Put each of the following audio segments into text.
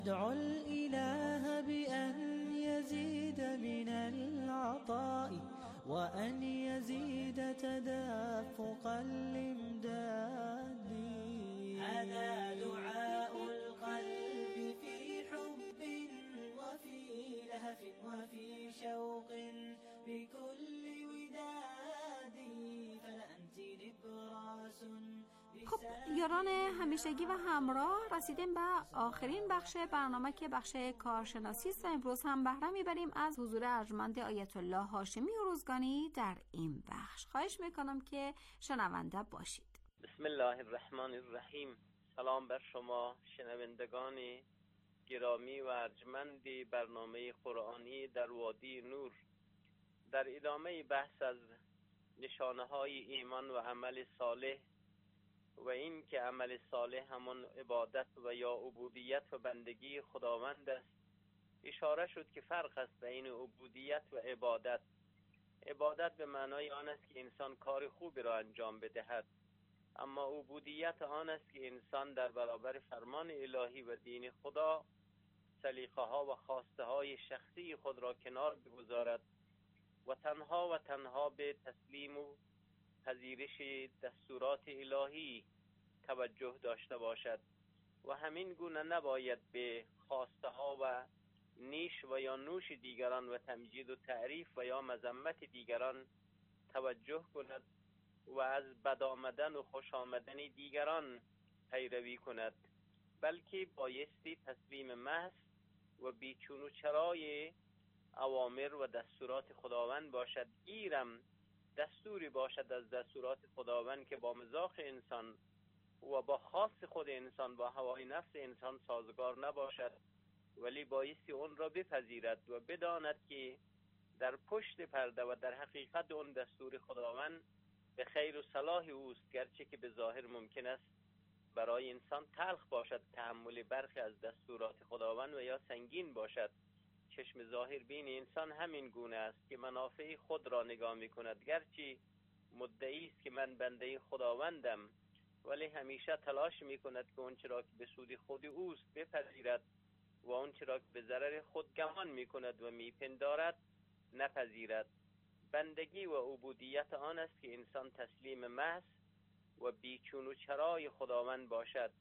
ادعوا الإله بأن يزيد من العطاء وأن يزيد تدفق الإمداد. هذا دعاء القلب في حب وفي لهف وفي شوق بكل وداد، فلأنت نبراس. خب یاران همیشگی و همراه، رسیدیم به آخرین بخش برنامه که بخش کارشناسی است و امروز هم بهره میبریم از حضور ارجمند آیت الله هاشمی اروزگانی در این بخش. خواهش میکنم که شنونده باشید. بسم الله الرحمن الرحیم. سلام بر شما شنوندگان گرامی و ارجمند برنامه قرآنی در وادی نور. در ادامه بحث از نشانه های ایمان و عمل صالح و این که عمل صالح همان عبادت و یا عبودیت و بندگی خداوند است، اشاره شد که فرق است بین عبودیت و عبادت. عبادت به معنای آن است که انسان کار خوبی را انجام بدهد، اما عبودیت آن است که انسان در برابر فرمان الهی و دین خدا سلیقه ها و خواسته های شخصی خود را کنار بگذارد و تنها به تسلیم و پذیرش دستورات الهی توجه داشته باشد و همین گونه نباید به خواسته ها و نیش و یا نوش دیگران و تمجید و تعریف و یا مذمت دیگران توجه کند و از بد آمدن و خوش آمدن دیگران پیروی کند، بلکه بایستی تسلیم محض و بیچون و چرای اوامر و دستورات خداوند باشد. ایرم دستوری باشد از دستورات خداوند که با مزاج انسان و با خاص خود انسان، با هوای نفس انسان سازگار نباشد، ولی بایستی اون را بپذیرد و بداند که در پشت پرده و در حقیقت اون دستور خداوند به خیر و صلاح اوست، گرچه که به ظاهر ممکن است برای انسان تلخ باشد تحمل برخی از دستورات خداوند و یا سنگین باشد. چشم ظاهر بین انسان همین گونه است که منافع خود را نگاه می کند، گرچه مدعی است که من بنده خداوندم، ولی همیشه تلاش می کند که اون چرا که به سود خود اوست بپذیرد و اون چرا که به ضرر خود گمان می کند و می پندارد نپذیرد. بندگی و عبودیت آن است که انسان تسلیم محض و بیچون و چرای خداوند باشد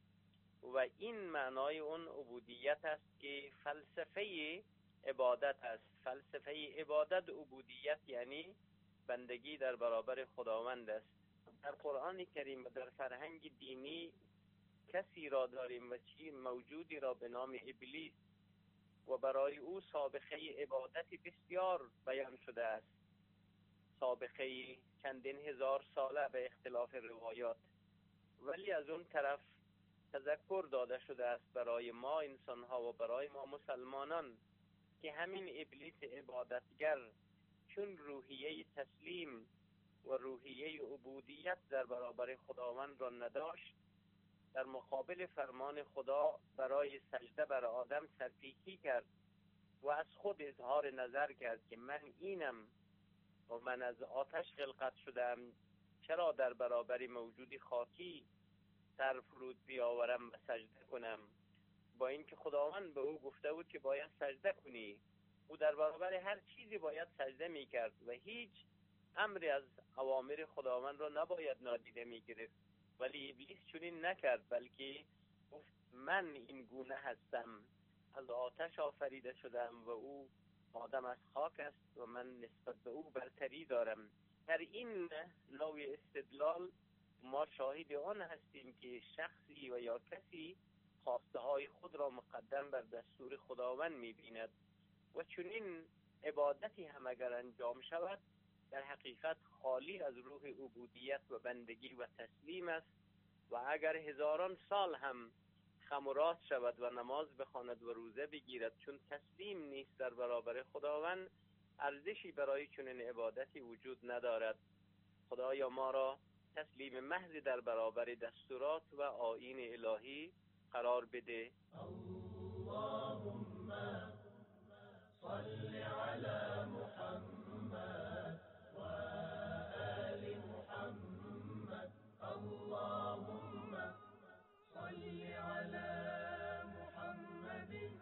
و این معنای اون عبودیت است که فلسفه عبادت است. فلسفه عبادت عبودیت یعنی بندگی در برابر خداوند است. در قرآن کریم و در فرهنگ دینی کسی را داریم و موجودی را به نام ابلیس و برای او سابقه عبادت بسیار بیان شده است، سابقه چندین هزار ساله به اختلاف روایات، ولی از اون طرف تذکر داده شده است برای ما انسان‌ها و برای ما مسلمانان که همین ابلیس عبادتگر چون روحیه تسلیم و روحیه عبودیت در برابر خداوند را نداشت، در مقابل فرمان خدا برای سجده بر آدم سرپیچی کرد و از خود اظهار نظر کرد که من اینم و من از آتش خلقت شدم، چرا در برابر موجودی خاکی سر فرود بیاورم و سجده کنم؟ با اینکه خداوند به او گفته بود که باید سجده کنی، او در برابر هر چیزی باید سجده می کرد و هیچ امری از اوامر خداوند را نباید نادیده می گرفت، ولی ابلیس چنین نکرد، بلکه گفت من این گونه هستم، از آتش آفریده شدم و او آدم از خاک است و من نسبت به او برتری دارم. در این نوع استدلال ما شاهد آن هستیم که شخصی و یا کسی خواسته های خود را مقدم بر دستور خداوند می بیند و چنین عبادتی هم اگر انجام شود در حقیقت خالی از روح عبودیت و بندگی و تسلیم است و اگر هزاران سال هم خمرات شود و نماز بخواند و روزه بگیرد، چون تسلیم نیست در برابر خداوند، ارزشی برای چنین عبادتی وجود ندارد. خدایا ما را تسلیم محض در برابر دستورات و آیین الهی قرار بده. اللهم صل على محمد و آل محمد. اللهم صل على محمد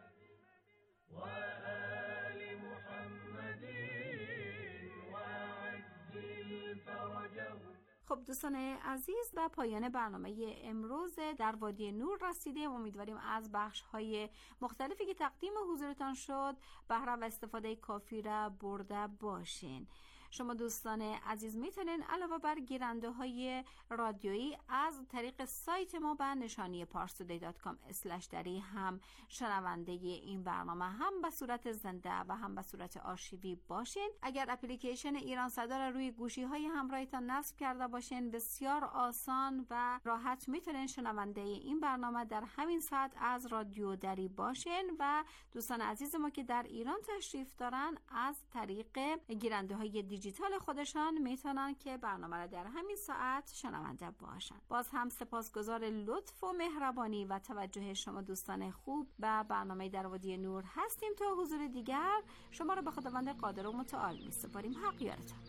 خب دوستان عزیز، به پایان برنامه امروز در وادی نور رسیدیم. امیدواریم از بخش‌های مختلفی که تقدیم حضورتان شد بهره و استفاده کافی را برده باشین. شما دوستان عزیز میتونین علاوه بر گیرنده های رادیویی از طریق سایت ما به نشانی parstoday.com/dari هم شنونده این برنامه هم به صورت زنده و هم به صورت آرشیوی باشین. اگر اپلیکیشن ایران صدا را روی گوشی های همراهتان نصب کرده باشین، بسیار آسان و راحت میتونین شنونده این برنامه در همین ساعت از رادیو دری باشین و دوستان عزیز ما که در ایران تشریف دارن از طریق گیرنده های دیجیتال خودشان میتونن که برنامه را در همین ساعت شنونده باشن. باز هم سپاسگزار لطف و مهربانی و توجه شما دوستان خوب به برنامه در وادی نور هستیم. تا حضور دیگر شما را به خداوند قادر و متعال میسپاریم. حق یارتان.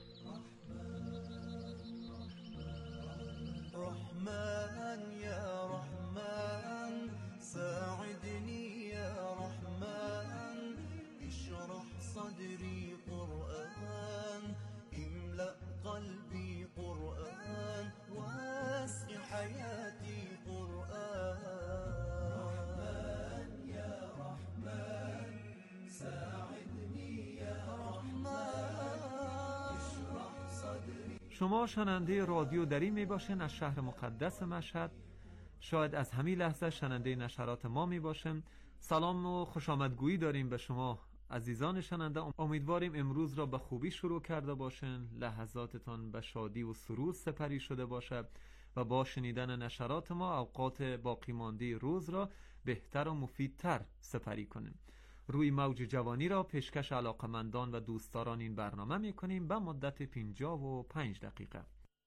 رحمن یا رحمن ساعدنی یا رحمن اشرح صدری قرآن املأ قلبي قرآن واسع حياتي قرآن رحمن يا رحمن ساعدني يا رحمن اشرح صدري. شما شنونده رادیو دری می باشین از شهر مقدس مشهد. شاید از همین لحظه شنونده نشرات ما می باشیم. سلام و خوش آمدگویی داریم به شما عزیزان شنونده. امیدواریم امروز را به خوبی شروع کرده باشین، لحظاتتان به شادی و سرور سپری شده باشه و با شنیدن نشرات ما اوقات باقی مانده روز را بهتر و مفیدتر سپری کنیم. روی موج جوانی را پیشکش علاقمندان و دوستداران این برنامه میکنیم به مدت 55 دقیقه.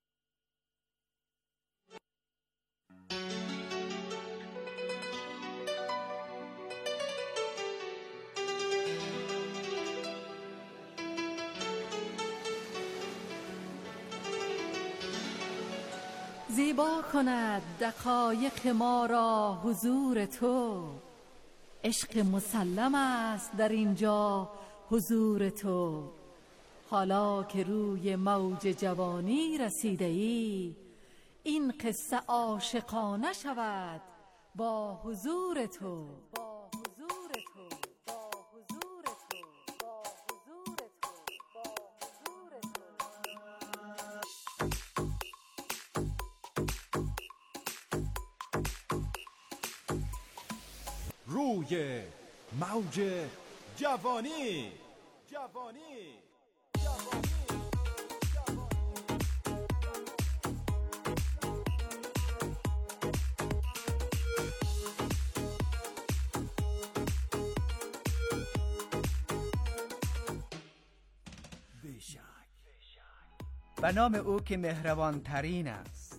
زیبا کند دقایق ما را حضور تو، عشق مسلم است در اینجا حضور تو. حالا که روی موج جوانی رسیده ای، این قصه عاشقانه شود با حضور تو. روی موج جوانی. به نام او که مهربان ترین است.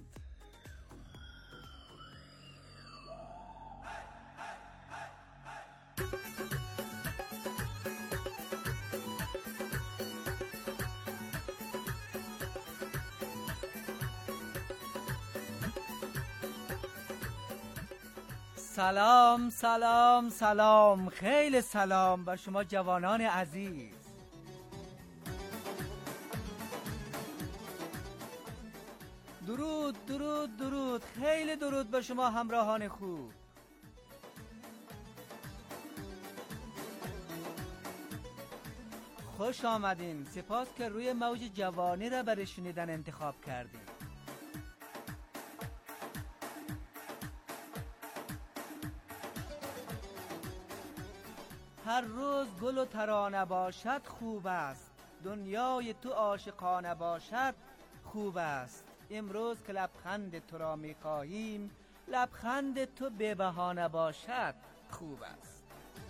سلام سلام سلام، خیلی سلام بر شما جوانان عزیز. درود درود درود، خیلی درود به شما همراهان خوب. خوش آمدین، سپاس که روی موج جوانی را برای شنیدن انتخاب کردین. هر روز گل و ترانه باشد خوب است، دنیای تو عاشقانه باشد خوب است. امروز که لبخند تو را می خواهیم، لبخند تو بی بهانه باشد خوب است.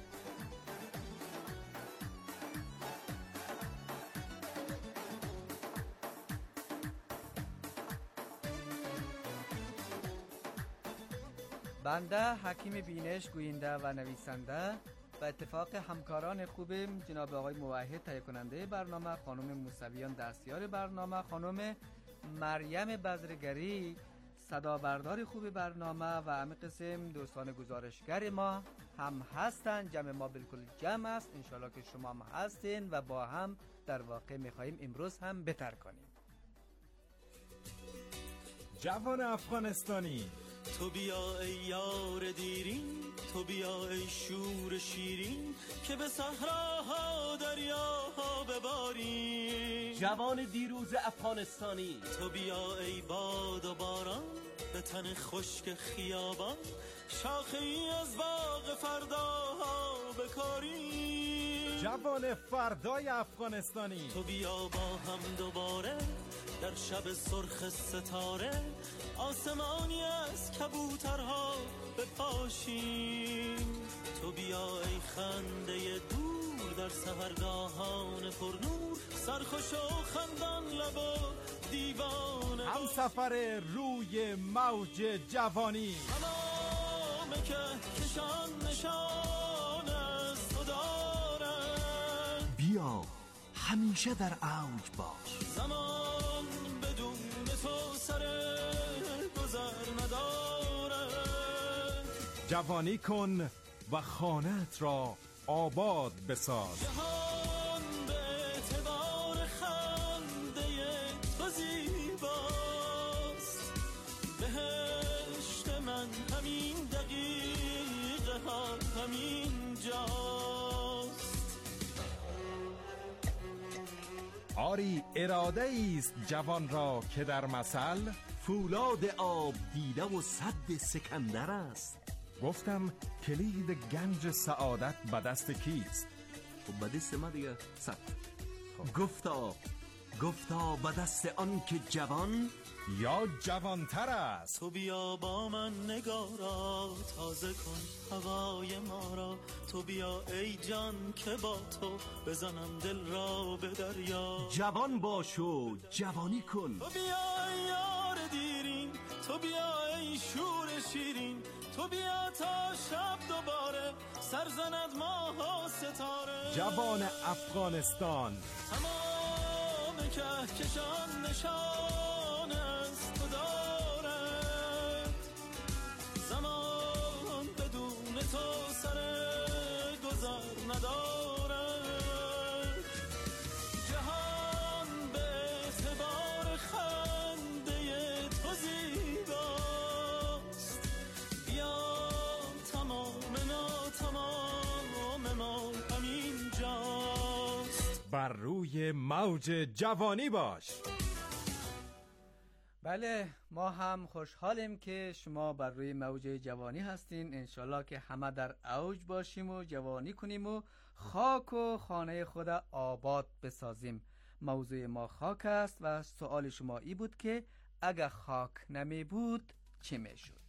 بنده حکیم بینش، گوینده و نویسنده، به اتفاق همکاران خوبم جناب آقای موحد تهیه کننده برنامه، خانم موسویان دستیار برنامه، خانم مریم بزرگری صدا بردار خوب برنامه و همه قسم دوستان گزارشگر ما هم هستن. جمع ما بالکل جمع است، انشالله که شما هم هستین و با هم در واقع میخواییم امروز هم بهتر کنیم. جوان افغانستانی. تو بیا ای یار دیرین، تو بیا ای شور شیرین، که به صحراها دریاها بباریم. جوان دیروز افغانستانی. تو بیا ای باد و باران، به تن خشک خیابان، شاخه ای از باغ فرداها بکاریم. جوان فردای افغانستانی. تو بیا با هم دوباره در شب سرخ ستاره، آسمانی از کبوترها بپاشیم. تو بیا ای خنده دور در سحرگاهان پرنور، سرخوش و خندان لب و دیوانه، هم سفر روی موج جوانی. تمام که کشان نشان از تو دارن. بیا همیشه در اوج باش. زمان بدون تو سر گذر نداره. جوانی کن و خانه‌ات را آباد بساز. جهان به اعتبار خنده تو زیباست. بهشت من همین دقیقه ها همین جاست. آری اراده است جوان را که در مثل فولاد آب دیده و صد سکندر است. گفتم کلید گنج سعادت به دست کیست؟ خب به دست ما دیگه صد. گفتا به دست آن که جوان یا جوانتر است. تو بیا با من نگارا، تازه کن هوای ما را. تو بیا ای جان که با تو بزنم دل را به دریا. جوان باش و جوانی کن. تو بیا ای یار دیرین، تو بیا ای شور شیرین، تو بیا تا شب دوباره سرزند ماه و ستاره. جوان افغانستان. تمام کهکشان نشان از تو دارد. زمان بدون تو سر گذر ندارد. جهان به اعتبار خنده تو زیباست. بیا تمام ما همین جاست. بر روی موج جوانی باش. بله، ما هم خوشحالیم که شما بر روی موج جوانی هستین. انشالله که همه در اوج باشیم و جوانی کنیم و خاک و خانه خود آباد بسازیم. موضوع ما خاک است و سوال شما ای بود که اگر خاک نمی بود چی می شد؟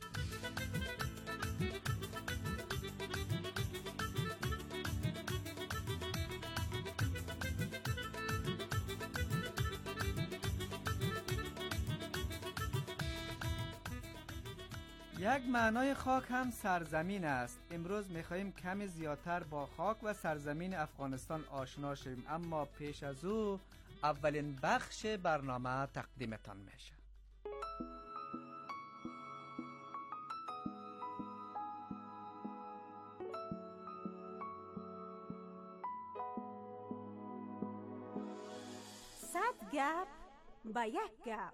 یک معنای خاک هم سرزمین است. امروز می‌خواهیم کمی زیادتر با خاک و سرزمین افغانستان آشنا شویم، اما پیش از او اولین بخش برنامه تقدیمتان میشه. صد گپ با یک گپ.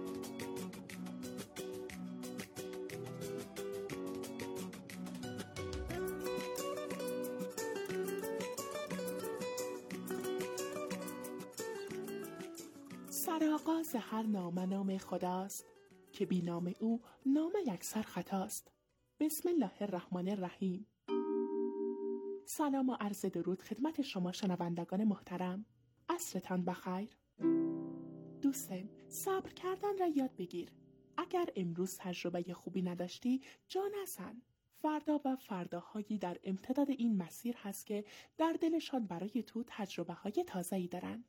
سرآغاز هر نامه نام خداست که بی نام او نام یکسر خطاست. بسم الله الرحمن الرحیم. سلام و عرض درود خدمت شما شنوندگان محترم. عصرتان بخیر. دوستم، صبر کردن را یاد بگیر. اگر امروز تجربه خوبی نداشتی جا نزن. فردا و فرداهایی در امتداد این مسیر هست که در دلشان برای تو تجربه های تازه‌ای دارند.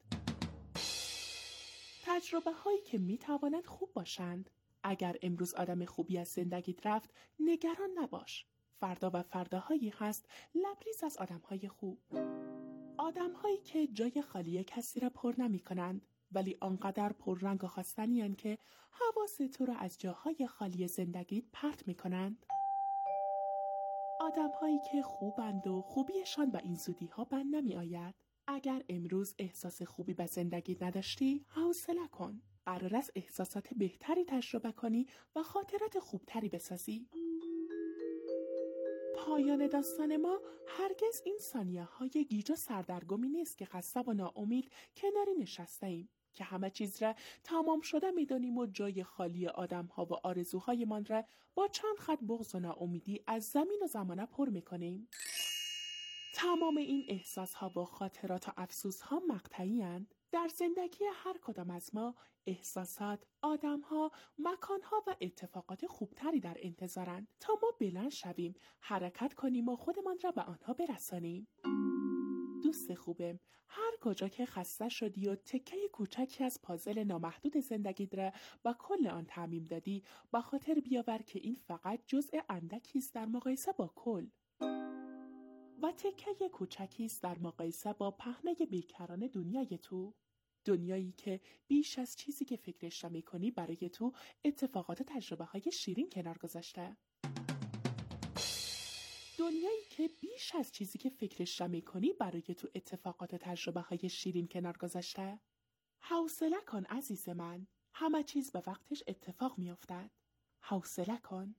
تجربه هایی که می توانند خوب باشند. اگر امروز آدم خوبی از زندگیت رفت نگران نباش. فردا و فرداهایی هست لبریز از آدم های خوب. آدم هایی که جای خالی کسی را پر نمی کنند ولی آنقدر پر رنگ و خواستنی هستند که حواس تو را از جاهای خالی زندگیت پرت می کنند. آدم هایی که خوبند و خوبیشان با این زودی ها بند نمی آید. اگر امروز احساس خوبی به زندگی نداشتی، حوصله کن. قرار است احساسات بهتری تجربه کنی و خاطرات خوبتری بسازی. پایان داستان ما هرگز این ثانیه‌های گیج و سردرگمی نیست که خسته و ناامید کناری نشسته ایم که همه چیز را تمام شده می‌دانیم و جای خالی آدم‌ها و آرزوهایمان را با چند خط بغض و ناامیدی از زمین و زمانه پر می‌کنیم. تمام این احساس‌ها و خاطرات و افسوس‌ها مقطعی‌اند. در زندگی هر کدام از ما احساسات، آدم‌ها، مکان‌ها و اتفاقات خوبتری در انتظارند تا ما بلند شویم، حرکت کنیم و خودمان را به آنها برسانیم. دوست خوبم، هر کجا که خسته شدی و تکه کوچکی از پازل نامحدود زندگیت را با کل آن تعمیم دادی، با خاطر بیاور که این فقط جزء اندکی است در مقایسه با کل و تکه کوچکی است در مقایسه با پهنه بیکران دنیای تو. دنیایی که بیش از چیزی که فکرش را می‌کنی برای تو اتفاقات و تجربه‌های شیرین کنار گذاشته. دنیایی که بیش از چیزی که فکرش را می‌کنی برای تو اتفاقات و تجربه‌های شیرین کنار گذاشته. حوصله کن عزیز من، همه چیز به وقتش اتفاق می‌افتد. حوصله کن.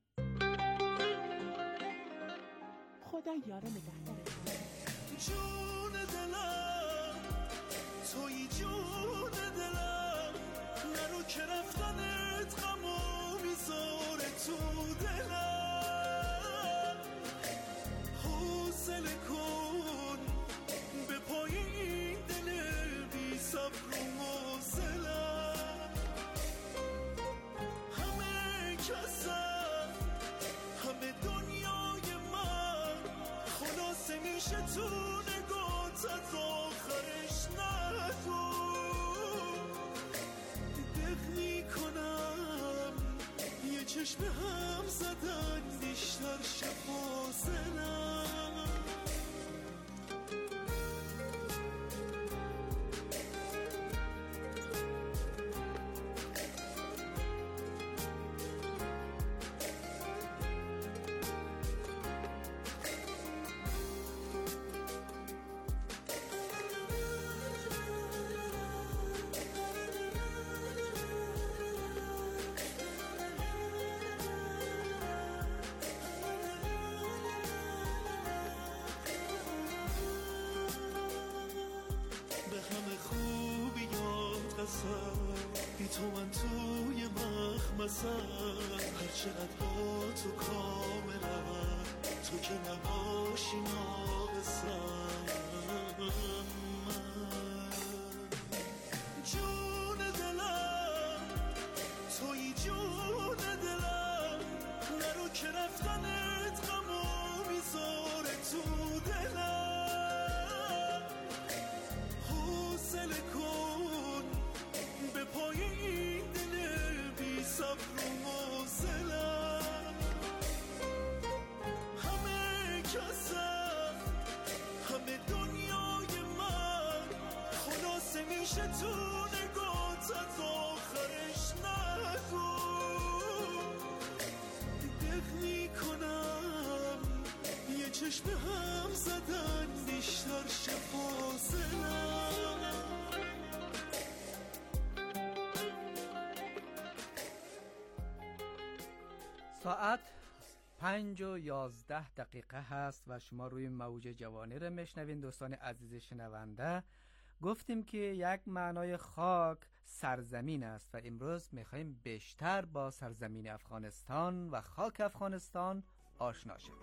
خدا یار نگهدارت. جون دلم توی جون دلم، نرو که رفتنت غمو میذاره تو دلم. حوصله کن به پای این دل بی صبر و حوصله‌ام. همه کسم همه دنیای من خلاصه میشه تو نگات از آخرش نگو. دق میکنم یه چشم هم زدن بیشتر شفاظنم. بی تو من توی مخمسم، هر چقدر با تو کاملم، تو که نباشی ناقصم. جون دلم توی جون دلم، نرو که رفتنت غمو میذاره تو دلم. حوصله کن به پای این دل بی صبر و حوصله‌ام. همه کسم همه دنیای من خلاصه میشه تو نگات از آخرش نگو. دق میکنم یه چشم هم زدن بیشتر شفاظنم. ساعت 5:11 هست و شما روی موج جوانی رو میشنوین. دوستان عزیز شنونده، گفتیم که یک معنای خاک سرزمین است و امروز میخواییم بیشتر با سرزمین افغانستان و خاک افغانستان آشنا شویم.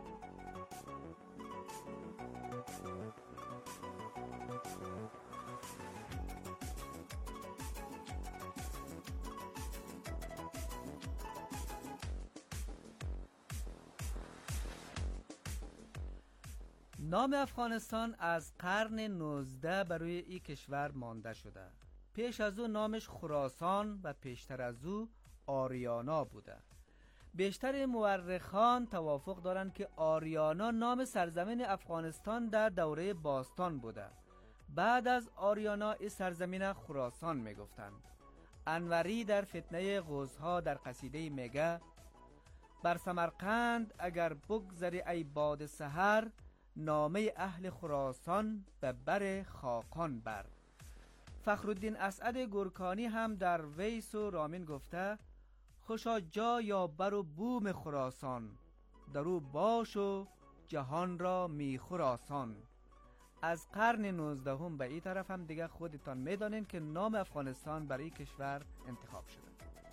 نام افغانستان از قرن 19 برای این کشور مانده شده. پیش از او نامش خراسان و پیشتر از او آریانا بوده. بیشتر مورخان توافق دارند که آریانا نام سرزمین افغانستان در دوره باستان بوده. بعد از آریانا این سرزمین خراسان می گفتند. انوری در فتنه غوزها در قصیده میگه: بر سمرقند اگر بگذری ای باد سحر، نامه اهل خراسان به بر خاقان بر. فخرالدین اسعد گورکانی هم در ویس و رامین گفته خوشا جا یا بر و بوم خراسان، درو باش و جهان را می خراسان. از قرن 19 به این طرف هم دیگه خودتان میدانین که نام افغانستان برای کشور انتخاب شده.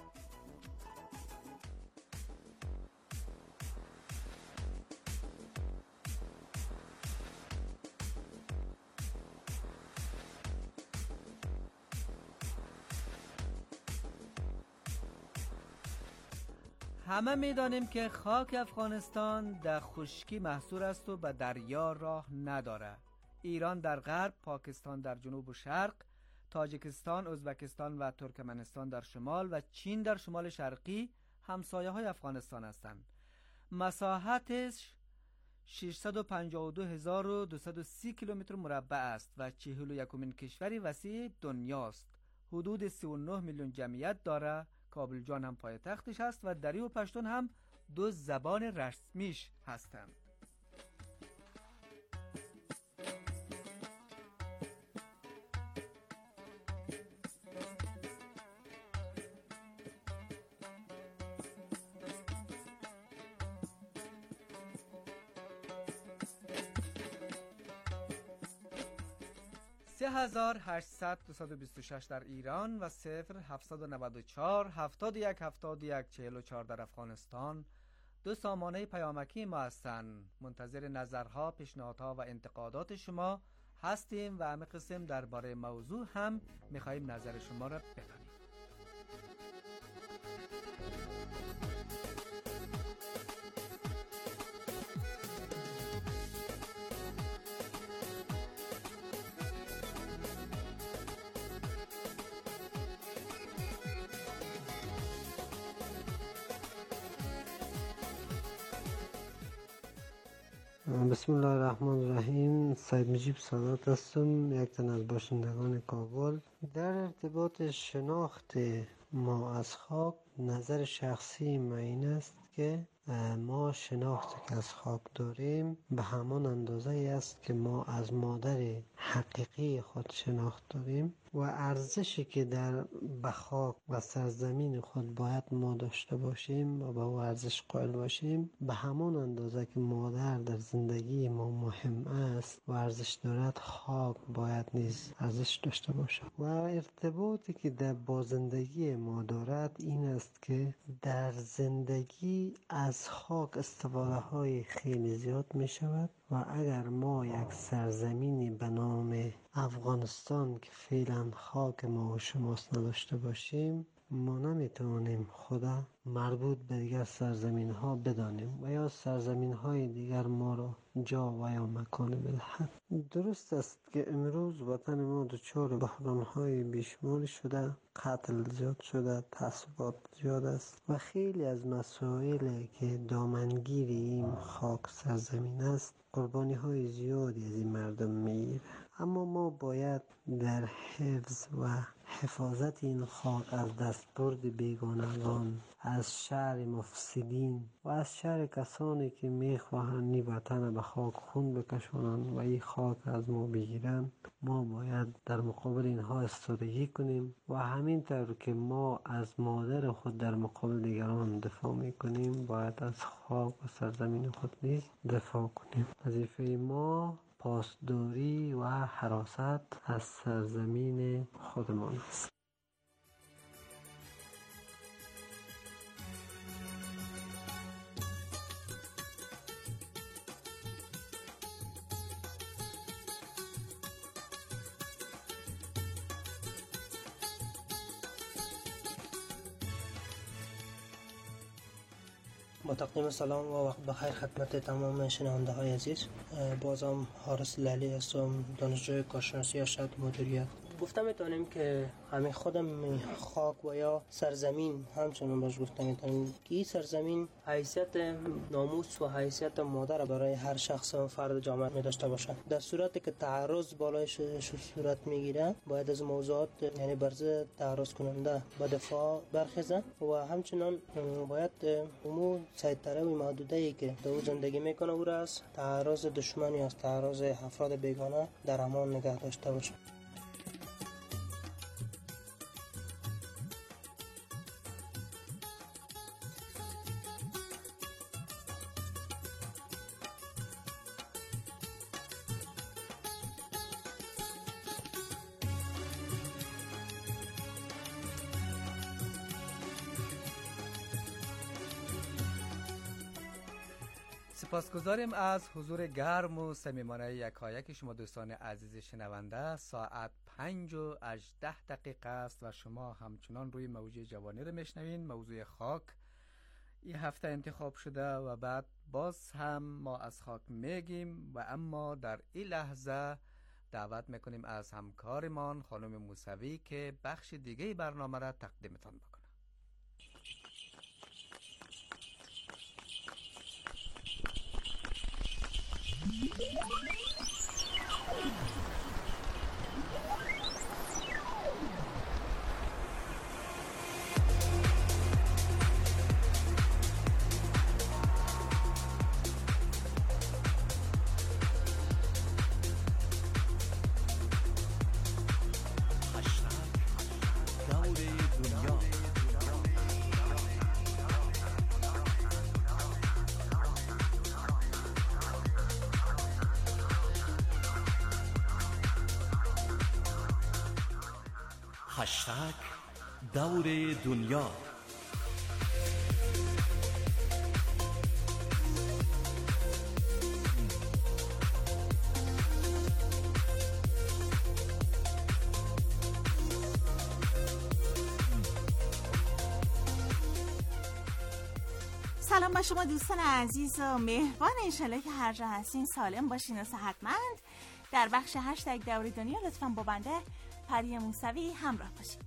همه میدانیم که خاک افغانستان در خشکی محصور است و به دریا راه نداره. ایران در غرب، پاکستان در جنوب و شرق، تاجیکستان، ازبکستان و ترکمنستان در شمال و چین در شمال شرقی همسایه های افغانستان هستند. مساحتش 652,230 کیلومتر مربع است و 41مین کشوری وسیع دنیاست. حدود 39 میلیون جمعیت داره. کابل جان هم پایتختش هست و دری و پشتون هم دو زبان رسمیش هستند. هزار 826 در ایران و 0794 71 71 44 در افغانستان. دو سامانه پیامکی ما هستند. منتظر نظرها، پیشنهادها و انتقادات شما هستیم و همه قسم درباره موضوع هم میخواییم نظر شما را بدانیم. بسم الله الرحمن الرحیم. سید مجیب سادات هستم، یک تن از باشندگان کابل. در ارتباط شناخت ما از خاک، نظر شخصی من این است که ما شناختی که از خاک داریم به همان اندازه است که ما از مادر حقیقی خود شناخت داریم و ارزشی که در خاک و سرزمین خود باید ما داشته باشیم و به او ارزش قائل باشیم به همان اندازه که مادر در زندگی ما مهم است و ارزش دارد، خاک باید نیز ارزش داشته باشد. و ارتباطی که با زندگی ما دارد این است که در زندگی از خاک استفاده های خیلی زیاد می شود و اگر ما یک سرزمینی به نام افغانستان که فعلا خاک ما و شماست نداشته باشیم، ما نمیتونیم خدا مربوط به دیگر سرزمین ها بدانیم و یا سرزمین های دیگر ما را جا و یا مکان بدهد. درست است که امروز وطن ما دچار بحران های بیشماری شده، قتل زیاد شده، تعصبات زیاد است و خیلی از مسائلی که دامنگیر این خاک سرزمین است قربانی های زیادی از این مردم میگیره. اما ما باید در حفظ و حفاظت این خاک از دستبرد بیگانگان، از شر مفسدین و از شر کسانی که میخواهند این وطن به خاک خون بکشانند و این خاک از ما بگیرند، ما باید در مقابل اینها استراتژی کنیم و همین طور که ما از مادر خود در مقابل دیگران دفاع میکنیم باید از خاک و سرزمین خود نیز دفاع کنیم. وظیفه ما پاسداری و حراست از سرزمین خودمان است. با تقدیم سلام و وقت بخیر خدمت تمام شنونده های عزیز. بازم حارس لالی هستم، دانشجوی کارشناسی ارشد مدیریت. گفته میتونیم که همین خودم خاک و یا سرزمین همچنان باش گفته میتونیم که این سرزمین حیثیت ناموس و حیثیت مادر برای هر شخص و فرد جامعه می داشته باشه. در صورتی که تعرض بالایش صورت میگیره باید از موضوعات یعنی برزه تعرض کننده به دفاع برخیزه و همچنان باید امور سیطره و محدوده‌ای که در او زندگی میکنه او را از تعرض دشمنی، از تعرض افراد بیگانه در امان نگه داشته باشه. سپاسگزاریم از حضور گرم و صمیمانه یکایک شما دوستان عزیز شنونده. ساعت 5:18 است و شما همچنان روی موج جوانی رو میشنوین. موضوع خاک این هفته انتخاب شده و بعد باز هم ما از خاک میگیم و اما در این لحظه دعوت میکنیم از همکارمان خانم موسوی که بخش دیگه برنامه را تقدیمتان بکنه. هشتگ دور دنیا. سلام با شما دوستان عزیز و مهربان. انشالله که هر جا هستین سالم باشین و صحتمند. در بخش هشتگ دور دنیا لطفاً با بنده پری موسوی همراه باشید.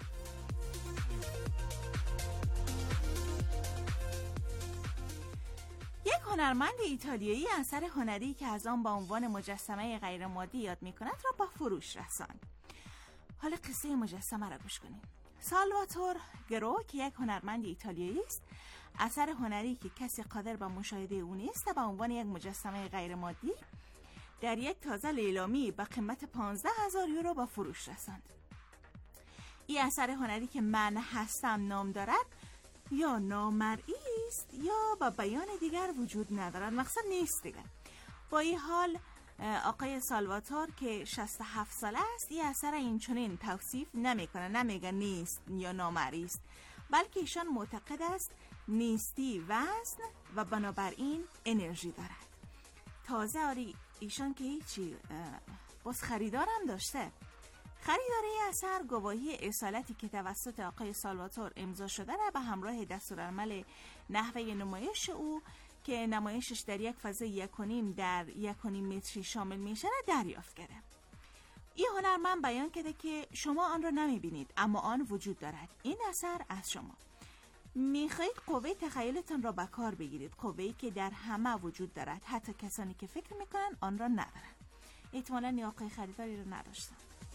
یک هنرمند ایتالیایی اثر هنری که از آن با عنوان مجسمه غیر مادی یاد می‌کند را با فروش رساند. حالا قصه مجسمه را گوش کنید. سالواتور گرو که یک هنرمند ایتالیایی است، اثر هنری که کسی قادر به مشاهده او نیست و به عنوان یک مجسمه غیر مادی در یک تازه لیلامی با قیمت 15,000 یورو با فروش رساند. این اثر هنری که من هستم نام دارد یا نامرئی است یا با بیان دیگر وجود ندارد، مقصد نیست دیگر. با این حال آقای سالواتور که 67 ساله است این اثر اینچنین توصیف نمیکنه، نمیگه نیست یا نامرئی است، بلکه ایشان معتقد است نیستی وزن و بنابراین انرژی دارد. تازه آری ایشان که هیچی باز خریدار هم داشته. خریدار این اثر گواهی اصالتی که توسط آقای سالواتور امضا شده را به همراه دستورالعمل نحوه نمایش او که نمایشش در یک فضای 1.5 در 1.5 متری شامل میشه را دریافت کرده. این هنرمند بیان کرده که شما آن را نمیبینید اما آن وجود دارد. این اثر از شما. میخواهید قوه تخیلتان را به کار بگیرید، قوه‌ای که در همه وجود دارد، حتی کسانی که فکر میکنن آن را ندارند. احتمالاً نیاقای خریداری را نداشتن.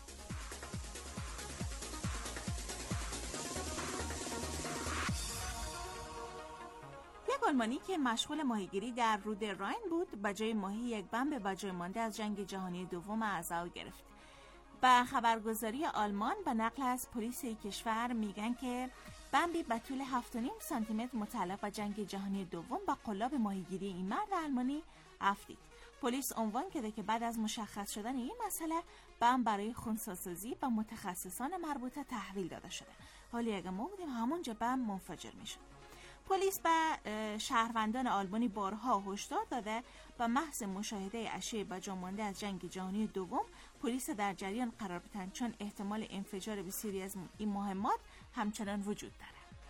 یک آلمانی که مشغول ماهیگیری در رود راین بود به جای ماهی یک بمب به جای مانده از جنگ جهانی دوم از او گرفت. به خبرگزاری آلمان به نقل از پلیس کشور میگن که بمبی به طول 7.5 سانتی متر متعلق به جنگ جهانی دوم با قلاب ماهیگیری این مرد آلمانی افتید. پلیس عنوان کرده که بعد از مشخص شدن این مسئله بمب برای خنثی‌سازی به متخصصان مربوطه تحویل داده شده. حالی اگه ما بودیم همونجا بمب منفجر میشد. پلیس به شهروندان آلمانی بارها هشدار داده و محض مشاهده اشیاء بجامانده از جنگ جهانی دوم پلیس در جریان قرار بدن، چون احتمال انفجار بسیاری از این مهمات همچنان وجود داره.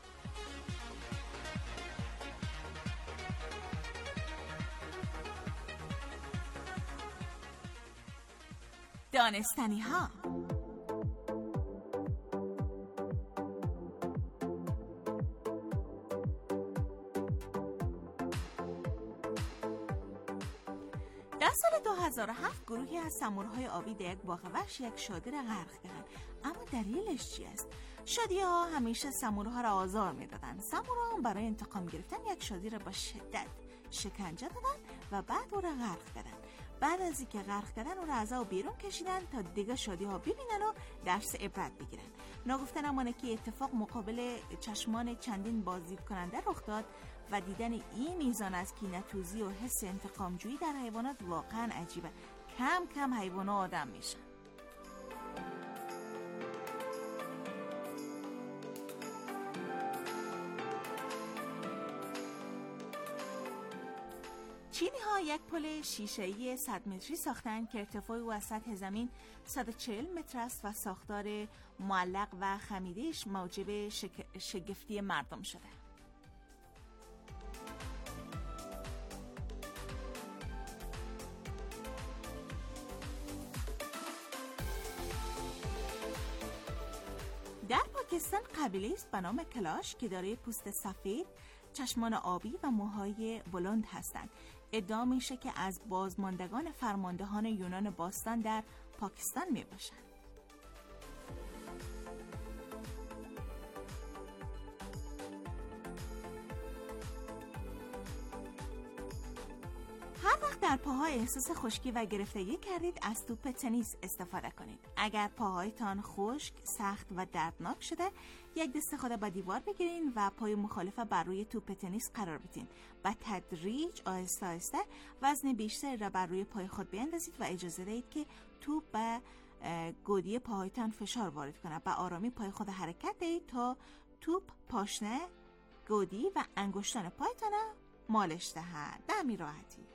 دانستنی ها. در سال 2007 گروهی از سمورهای آبی در یک باغ وحش یک شادی را غرق کردند. اما دلیلش چی است؟ شادی ها همیشه سمورها را آزار میدادند. سمورها برای انتقام گرفتن یک شادی را با شدت شکنجه دادند و بعد او را غرق کردند. بعد از اینکه غرق کردن او را از آب بیرون کشیدن تا دیگه شادی ها ببینن و درس عبرت بگیرن. ناگفته نمانه که اتفاق مقابل چشمان چندین بازدید کننده رخ داد و دیدن این میزان از کینه‌توزی و حس انتقامجویی در حیوانات واقعا عجیبه. کم کم حیوانات آدم میشن. یک پل شیشه‌ای 100 متری ساختند که ارتفاع او از سطح زمین 140 متر است و ساختار معلق و خمیده‌اش موجب شگفتی مردم شده. در پاکستان قبیله است به نام کلاش که دارای پوست سفید، چشمان آبی و موهای بلند هستند. ادعا میشه که از بازماندگان فرماندهان یونان باستان در پاکستان میباشند. هر وقت در پاها احساس خشکی و گرفتگی کردید از توپ تنیس استفاده کنید. اگر پاهایتان خشک، سخت و دردناک شده، یک دست خود با دیوار بگیرین و پای مخالف بر روی توپ تنیس قرار بدین. با تدریج آهسته آهسته وزن بیشتری را بر روی پای خود بیاندازید و اجازه دهید که توپ به گودی پاهایتان فشار وارد کنه. با آرامی پای خود حرکت دهید تا توپ پاشنه، گودی و انگشتان پایتان را مالش دهد. به همین راحتی.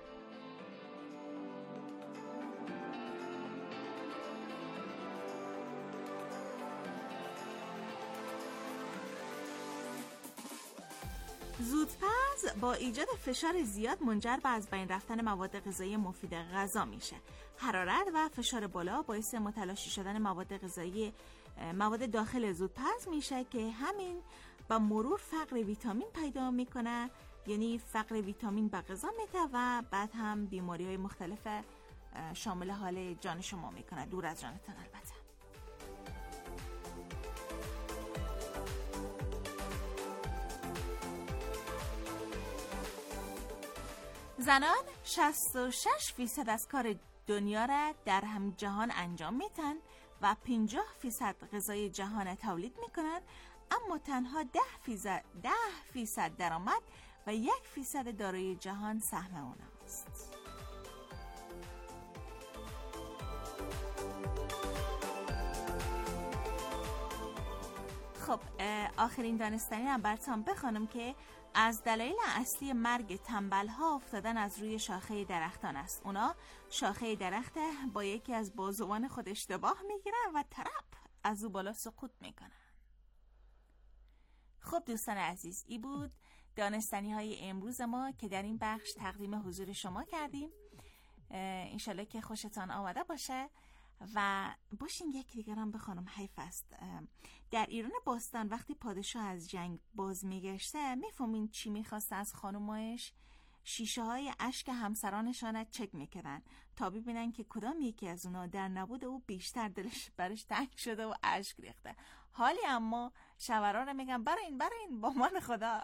زودپز با ایجاد فشار زیاد منجر به از بین رفتن مواد غذایی مفید غذا میشه. حرارت و فشار بالا باعث متلاشی شدن مواد داخل زودپز میشه که همین با مرور فقر ویتامین پیدا میکنه، یعنی فقر ویتامین به غذا میده و بعد هم بیماری‌های مختلف شامل حال جان شما میکنه، دور از جانتان البته. زنان 66% از کار دنیا را در هم جهان انجام میتن و 50% غذای جهان تولید میکنن، اما تنها 10% درآمد و 1% دارایی جهان سهم اوناست. خب آخرین دانستنی هم براتون بخوانم که از دلایل اصلی مرگ تنبل‌ها افتادن از روی شاخه درختان است. اونا شاخه درخت با یکی از بازوان خود اشتباه میگیرن و ترپ از او بالا سقوط میکنن. خب دوستان عزیز، این بود دانستنی های امروز ما که در این بخش تقدیم حضور شما کردیم. انشالله که خوشتان آمده باشه و باشین یک دیگر هم بخوانم. حیف است در ایران باستان وقتی پادشاه از جنگ باز میگشته، میفهمین چی میخواسته از خانومایش؟ شیشه های اشک همسرانشان چک میکردن تا ببینن که کدام یکی از اونا در نبود او بیشتر دلش برش تنگ شده و اشک ریخته. حالی اما شورا رو میگن برین با من خدا.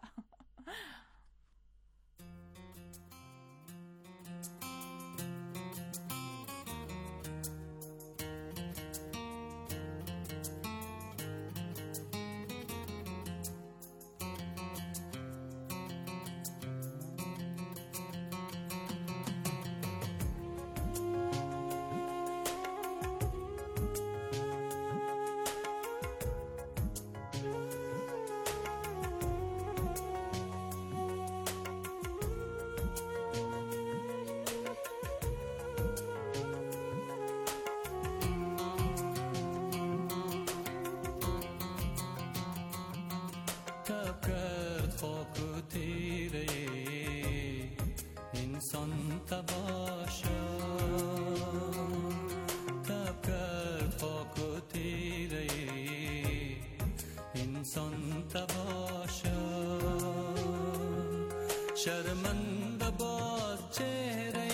شرمنده باز چهره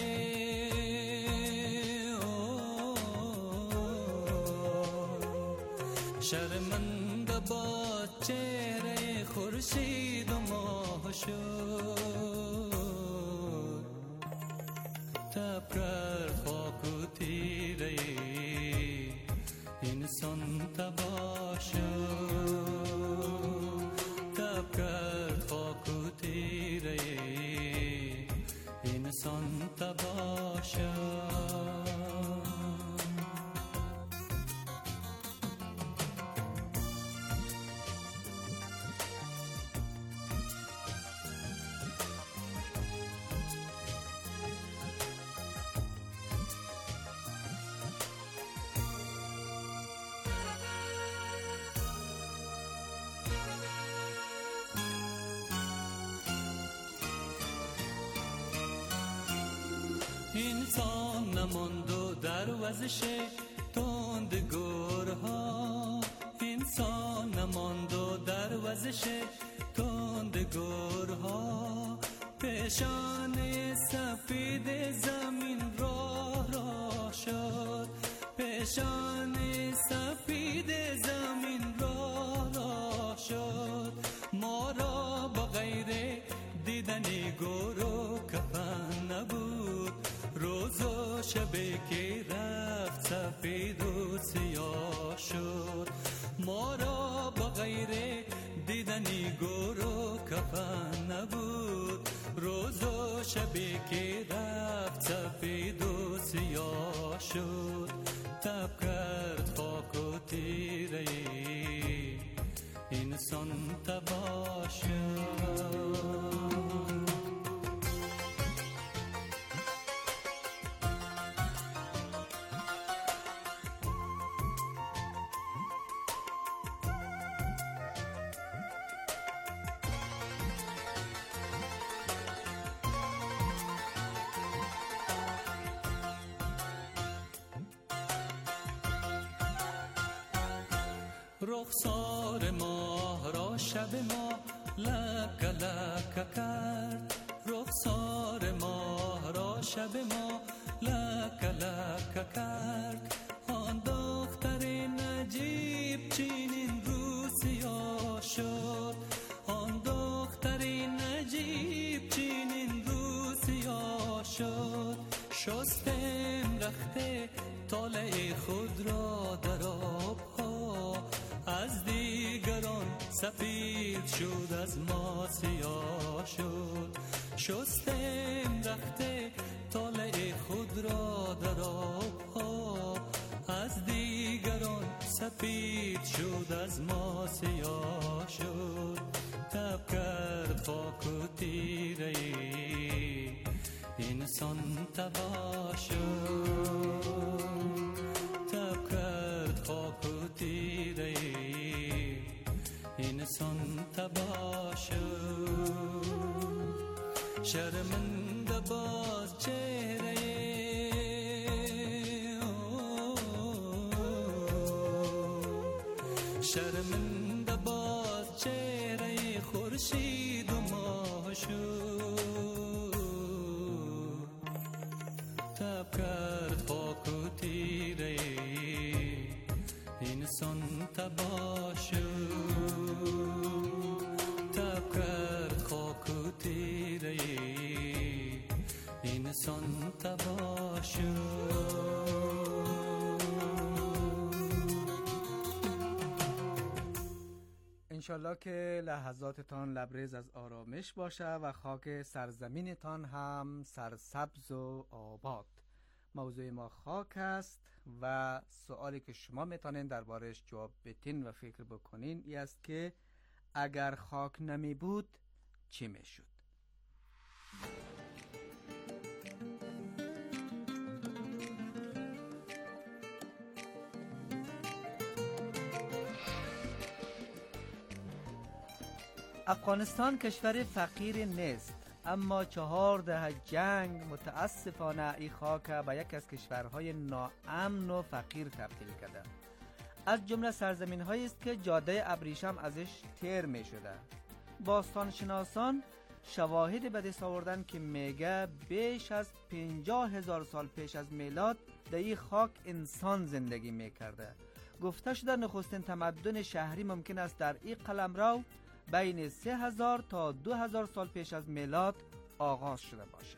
شرمنده باز چهره خورشید و ماه شد تب کرد خاک و تیره انسان تباه شد تب کرد خاک و تیره انسان تباه شد. انسان نماند و در وزش تند گورها، انسان نماند و در وزش تند گورها، پیشانه سفید زمین راه شد، پیشانه سفید زمین راه شد. ما را بغیر دیدن گور و کفن نبود، روز و شبی که رفت سفید و سیاه شد. ما را بغیر دیدن گور و کفن نبود، روز و شبی که رفت سفید و سیاه شد. تب کرد خاک و تیره انسان تباه شد. رخسار ماه را شب ما لک لک کرد، رخسار ماه را شب ما لک لک کرد. آن دختر نجیب چنین رو سیاه شد، آن دختر نجیب چنین رو سیاه شد. شستم رخت طالع خود را در آبها، از دیگران سفید شد از ما سیاه شد. شستم رخت طالع خود را در آبها، از دیگران سفید شد از ما سیاه شد. تب کرد خاک و تیره انسان تباه شد. تب کرد خاک و تیره انسان تباه شد. شرمنده باز چهره شرمنده باز چهره خورشید و ماه شد. تب کرد خاک و تیره انسان تباه شد. تب کرد خاک و تیره انسان تباه شد. انشالله که لحظاتتان لبریز از آرامش باشه و خاک سرزمینتان هم سرسبز و آباد. موضوع ما خاک است و سوالی که شما میتونین دربارش جواب بدین و فکر بکنین ای است که اگر خاک نمی بود چی میشد؟ افغانستان کشور فقیر نیست، اما 4 دهه جنگ متاسفانه این خاک به یک از کشورهای ناامن و فقیر تبدیل کرده. از جمله سرزمین هایی است که جاده ابریشم ازش تیر می شده. باستانشناسان شواهد به دست آوردن که میگه بیش از 50,000 سال پیش از میلاد در این خاک انسان زندگی می کرده. گفته شده نخستین تمدن شهری ممکن است در این قلمرو بین 3000 تا 2000 سال پیش از میلاد آغاز شده باشه.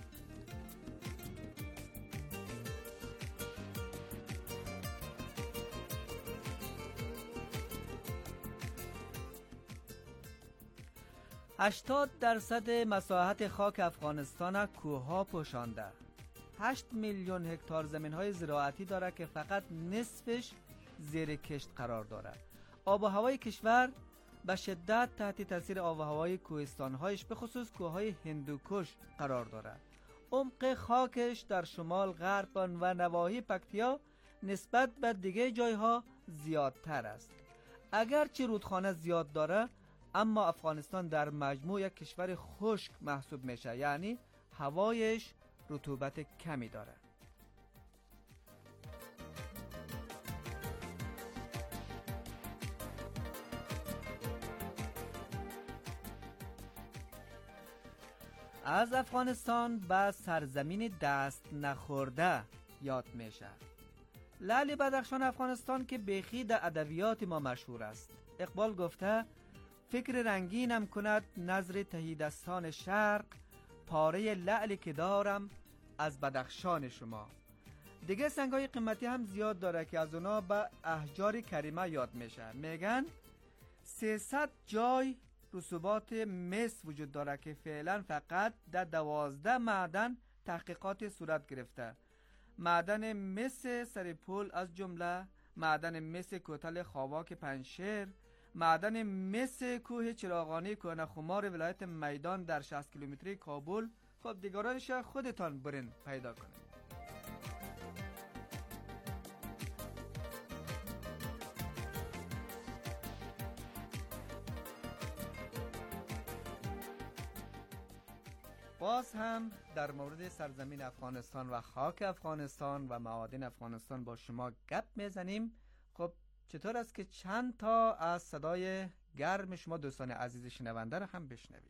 %80 مساحت خاک افغانستان کوه‌ها پوشانده. 8 میلیون هکتار زمین‌های زراعتی داره که فقط نصفش زیر کشت قرار داره. آب و هوای کشور به شدت تحت تاثیر آب و هوای کوهستان‌هایش به خصوص کوه‌های هندوکش قرار داره. عمق خاکش در شمال غرب و نواحی پکتیا نسبت به دیگه جایها زیادتر است. اگرچه رودخانه زیاد داره، اما افغانستان در مجموع یک کشور خشک محسوب میشه، یعنی هوایش رطوبت کمی دارد. از افغانستان به سرزمین دست نخورده یاد میشه. لعل بدخشان افغانستان که بیخی در ادبیات ما مشهور است. اقبال گفته فکر رنگینم کند نظر تهی دستان شرق، پاره لعلی که دارم از بدخشان شما. دیگه سنگای قیمتی هم زیاد داره که از اونا به احجار کریمه یاد میشه. میگن 300 جای رسوبات مس وجود داره که فعلا فقط در 12 معدن تحقیقات صورت گرفته. معدن مس سرپول از جمله، معدن مس کوتل خاواک پنشیر، معدن مس کوه چراغانی کوه خمار ولایت میدان در 60 کیلومتری کابل. خب دیگرانش خودتان برین پیدا کنید. باز هم در مورد سرزمین افغانستان و خاک افغانستان و معادن افغانستان با شما گپ میزنیم. خب چطور است که چند تا از صدای گرم شما دوستان عزیز شنونده رو هم بشنویم.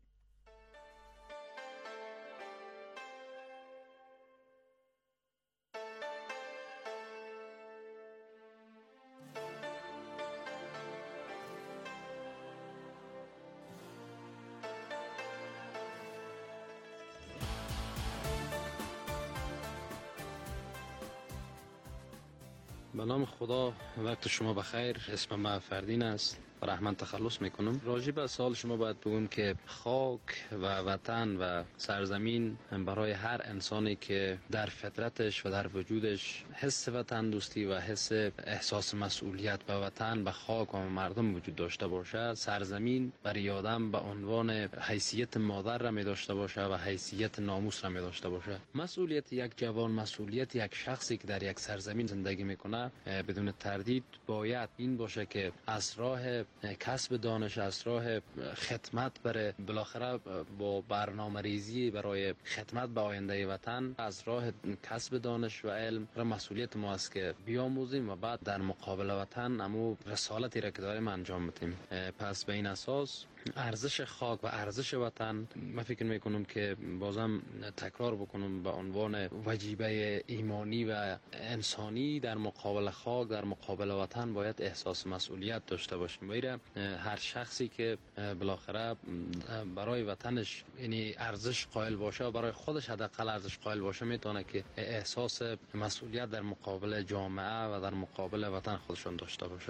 به نام خدا، وقت شما بخیر. اسم من فردین است. رحمان تخلص میکنم. راجع به سوال شما باید بگم که خاک و وطن و سرزمین برای هر انسانی که در فطرتش و در وجودش حس وطن دوستی و حس احساس مسئولیت به وطن، به خاک و مردم وجود داشته باشه، سرزمین برای آدم به عنوان حیثیت مادر را می داشته باشه و حیثیت ناموس را می داشته باشه. مسئولیت یک جوان، مسئولیت یک شخصی که در یک سرزمین زندگی میکنه بدون تردید باید این باشه که از راه کسب دانش، از راه خدمت برای بالاخره با برنامه ریزی برای خدمت به آینده وطن، از راه کسب دانش و علم را مسئولیت ما است که بیاموزیم و بعد در مقابل وطن امو رسالتی را که داریم انجام بدیم. پس به این اساس ارزش خاک و ارزش وطن، من فکر میکنم که بازم تکرار بکنم، به عنوان وجیبه ایمانی و انسانی در مقابل خاک، در مقابل وطن باید احساس مسئولیت داشته باشیم. و هر شخصی که بالاخره برای وطنش یعنی ارزش قائل باشه و برای خودش حداقل ارزش قائل باشه، میتونه که احساس مسئولیت در مقابل جامعه و در مقابل وطن خودشون داشته باشه.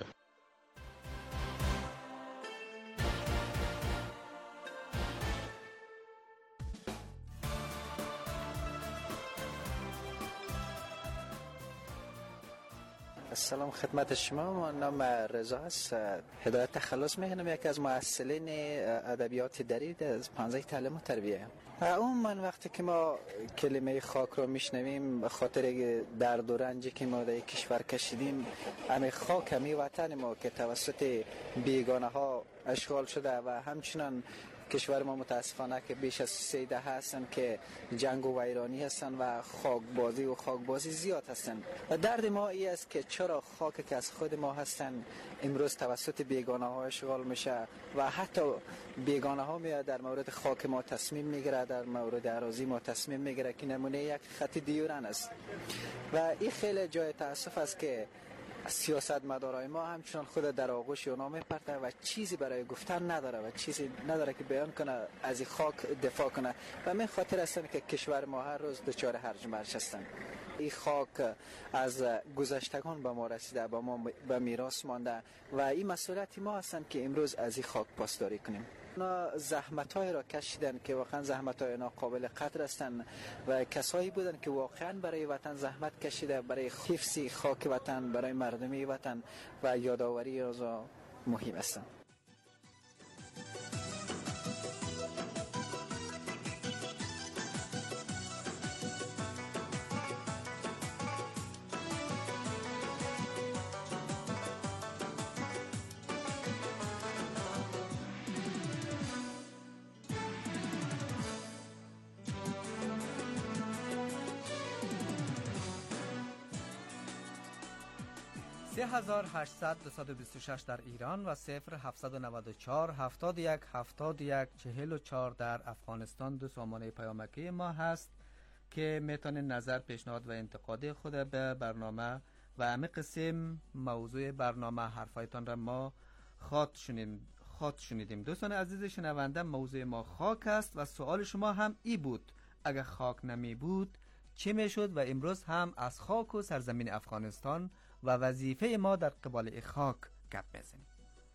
سلام خدمت شما. من نام رضا است. هدایت تخلص میکنم، یکی از مؤسسین ادبیات دری از پانزه تعلیم و تربیه. من وقتی که ما کلمه خاک رو میشنویم به خاطر درد و رنجی که ما در کشور کشیدیم، همین خاک، همین وطن ما که توسط بیگانه ها اشغال شده و همچنان کشور ما متاسفانه که بیش از 3 دهه هستن که جنگ و ویرانی هستن و خاکبازی زیاد هستن. و درد ما این است که چرا خاک که از خود ما هستن امروز توسط بیگانه ها اشغال میشه و حتی بیگانه ها میاد در مورد خاک ما تصمیم میگیره، در مورد اراضی ما تصمیم میگیره که نمونه یک خط دیورن است. و این خیلی جای تاسف است که سیاستمدارای ما همچنان خود در آغوش اونا میپرته و چیزی برای گفتن نداره و چیزی نداره که بیان کنه از این خاک دفاع کنه. و من خاطر هستم که کشور ما هر روز دچار هرج و مرج هستن. این خاک از گذشتگان به ما رسیده، به ما به میراث مانده و این مسئولیت ما هستن که امروز از این خاک پاسداری کنیم. اونا زحمت‌های را کشیدن که واقعا زحمت‌های ناقابل قدر هستند و کسایی بودن که واقعا برای وطن زحمت کشیده، برای حفظ خاک وطن، برای مردمی وطن و یادآوری از مهم هستند. 3800 در ایران و 0794 71 71 44 در افغانستان دو سامانه پیامکی ما هست که میتونید نظر، پیشنهاد و انتقاد خود به برنامه و همه قسم موضوع برنامه حرفایتان را ما خاط شنیدیم. دوستان عزیز شنونده، موضوع ما خاک است و سوال شما هم ای بود: اگر خاک نمی بود چه میشد؟ و امروز هم از خاک و سرزمین افغانستان و وظیفه ما در قبال خاک گپ بزنیم.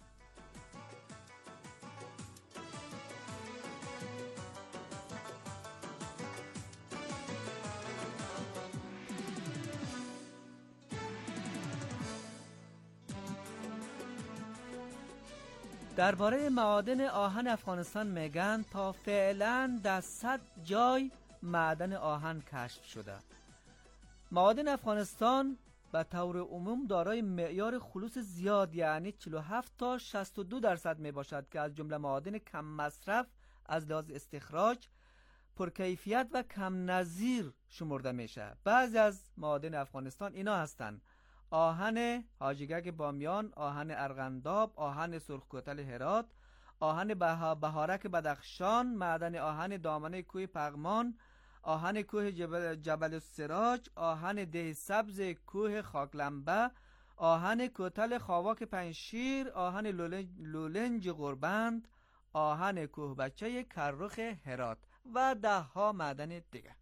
درباره معادن آهن افغانستان میگن تا فعلا در 100 جای معدن آهن کشف شده. معادن افغانستان به طور عموم دارای معیار خلوص زیاد، یعنی 47 تا 62% می باشد که از جمله معادن کم مصرف از لحاظ استخراج، پرکیفیت و کم نظیر شمرده میشه. بعضی از معادن افغانستان اینا هستند: آهن حاجیگگ بامیان، آهن ارغنداب، آهن سرخکوتل هرات، آهن بهارک بدخشان، معدن آهن دامنه کوه پغمان، آهن کوه جبل السراج، آهن ده سبز کوه خاکلمبه، آهن کوتل خاواک پنشیر، آهن لولنج غربند، آهن کوه بچه کرخ هرات و 10 ها معدن دیگه.